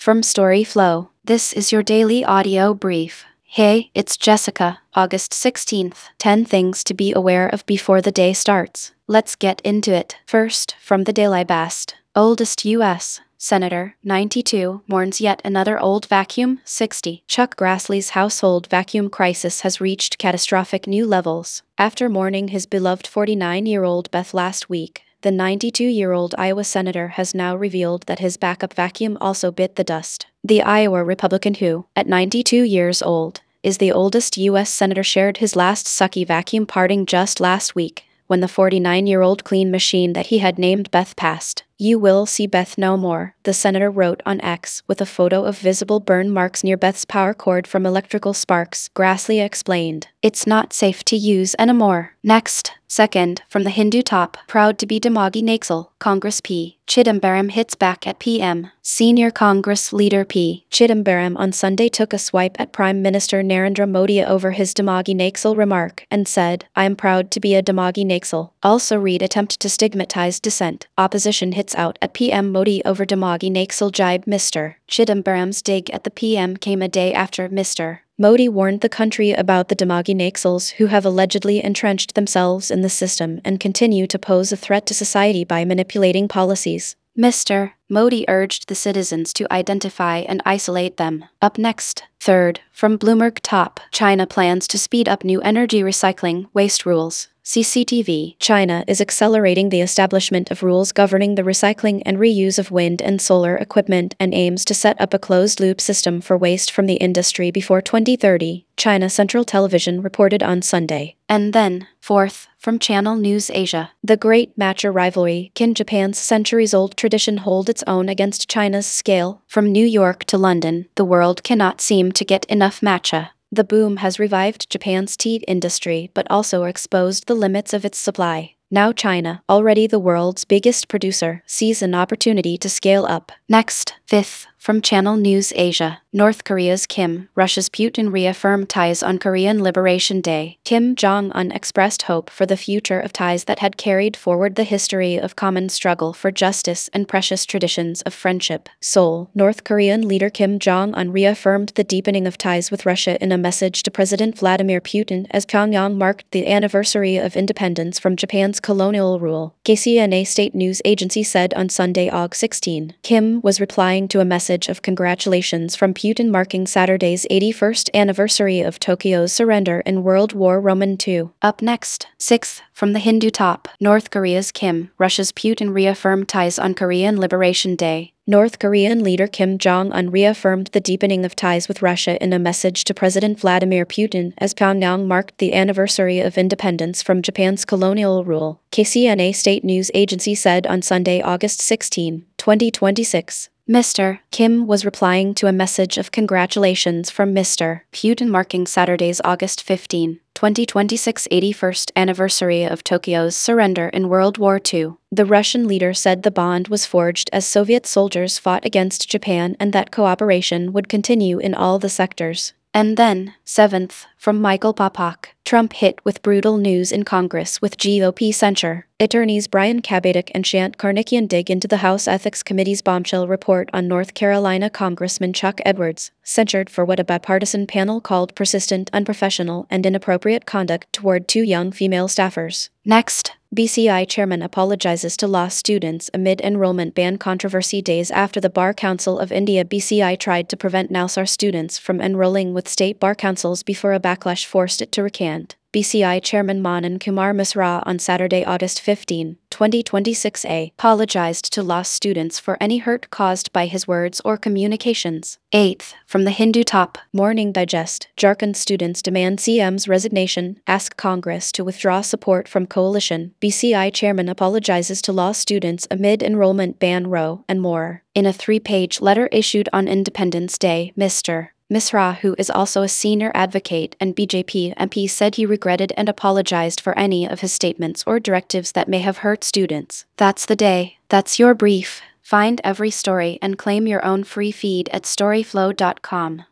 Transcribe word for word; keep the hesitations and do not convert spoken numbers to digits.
from StoryFlow. This is your daily audio brief. Hey, it's Jessica. August sixteenth. ten things to be aware of before the day starts. Let's get into it. First, from the Daily Bast. Oldest U S Senator, ninety-two, mourns yet another old vacuum, sixty. Chuck Grassley's household vacuum crisis has reached catastrophic new levels. After mourning his beloved forty-nine-year-old Beth last week, the ninety-two-year-old Iowa senator has now revealed that his backup vacuum also bit the dust. The Iowa Republican who, at ninety-two years old, is the oldest U S senator shared his last sucky vacuum parting just last week, when the forty-nine-year-old clean machine that he had named Beth passed. "You will see Beth no more," the senator wrote on X, with a photo of visible burn marks near Beth's power cord from electrical sparks. Grassley explained, "It's not safe to use anymore." Next, second, from the Hindu top, proud to be Demagi Naxal, Congress P. Chidambaram hits back at P M. Senior Congress leader P. Chidambaram on Sunday took a swipe at Prime Minister Narendra Modi over his Demagi Naxal remark and said, "I am proud to be a Demagi Naxal." Also read attempt to stigmatize dissent. Opposition hits out at P M Modi over Demagi Naxal jibe. Mister Chidambaram's dig at the P M came a day after Mister Modi warned the country about the Demagi Naxals who have allegedly entrenched themselves in the system and continue to pose a threat to society by manipulating policies. Mister Modi urged the citizens to identify and isolate them. Up next, third, from Bloomberg Top, China plans to speed up new energy recycling waste rules. C C T V. China is accelerating the establishment of rules governing the recycling and reuse of wind and solar equipment and aims to set up a closed-loop system for waste from the industry before twenty thirty, China Central Television reported on Sunday. And then, fourth, from Channel News Asia. The great matcha rivalry, can Japan's centuries-old tradition hold its own against China's scale? From New York to London, the world cannot seem to get enough matcha. The boom has revived Japan's tea industry but also exposed the limits of its supply. Now China, already the world's biggest producer, sees an opportunity to scale up. Next, fifth, from Channel News Asia. North Korea's Kim, Russia's Putin reaffirm ties on Korean Liberation Day. Kim Jong-un expressed hope for the future of ties that had carried forward the history of common struggle for justice and precious traditions of friendship. Seoul, North Korean leader Kim Jong-un reaffirmed the deepening of ties with Russia in a message to President Vladimir Putin as Pyongyang marked the anniversary of independence from Japan's colonial rule. K C N A state news agency said on Sunday, August sixteenth. Kim was replying to a message of congratulations from Putin marking Saturday's eighty-first anniversary of Tokyo's surrender in World War two. Up next, sixth, from the Hindu top, North Korea's Kim, Russia's Putin reaffirmed ties on Korean Liberation Day. North Korean leader Kim Jong-un reaffirmed the deepening of ties with Russia in a message to President Vladimir Putin as Pyongyang marked the anniversary of independence from Japan's colonial rule. K C N A state news agency said on Sunday, August sixteenth, twenty twenty-six. Mister Kim was replying to a message of congratulations from Mister Putin marking Saturday's August fifteenth, twenty twenty-six eighty-first anniversary of Tokyo's surrender in World War two. The Russian leader said the bond was forged as Soviet soldiers fought against Japan and that cooperation would continue in all the sectors. And then, seventh, from Michael Popak, Trump hit with brutal news in Congress with G O P censure. Attorneys Brian Kabadik and Shant Karnikian dig into the House Ethics Committee's bombshell report on North Carolina Congressman Chuck Edwards, censured for what a bipartisan panel called persistent, unprofessional, and inappropriate conduct toward two young female staffers. Next, B C I chairman apologizes to law students amid enrollment ban controversy days after the Bar Council of India B C I tried to prevent Nalsar students from enrolling with state bar councils before a backlash forced it to recant. B C I Chairman Manan Kumar Misra on Saturday, August fifteenth, twenty twenty-six a apologized to law students for any hurt caused by his words or communications. eighth, from the Hindu top, Morning Digest, Jharkhand students demand C M's resignation, ask Congress to withdraw support from coalition. B C I chairman apologizes to law students amid enrollment ban row, and more. In a three-page letter issued on Independence Day, Mister Misra, who is also a senior advocate and B J P M P, said he regretted and apologized for any of his statements or directives that may have hurt students. That's the day. That's your brief. Find every story and claim your own free feed at storyflow dot com.